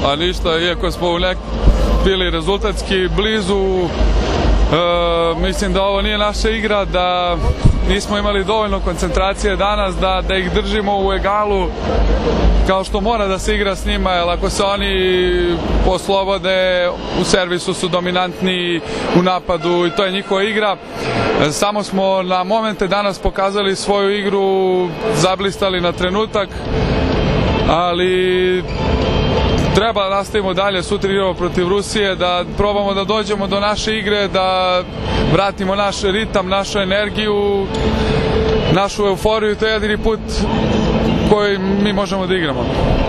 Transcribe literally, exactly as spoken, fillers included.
a ništa, iako smo u nek bili rezultatski blizu. E, mislim da ovo nije naša igra, da nismo imali dovoljno koncentracije danas da, da ih držimo u egalu kao što mora da se igra s njima, jer ako se oni poslobode u servisu su dominantni, u napadu i to je njihova igra. Samo smo na momente danas pokazali svoju igru, zablistali na trenutak, ali treba da nastavimo dalje, sutra igramo protiv Rusije, da probamo da dođemo do naše igre, da vratimo naš ritam, našu energiju, našu euforiju. To je jedini put koji mi možemo da igramo.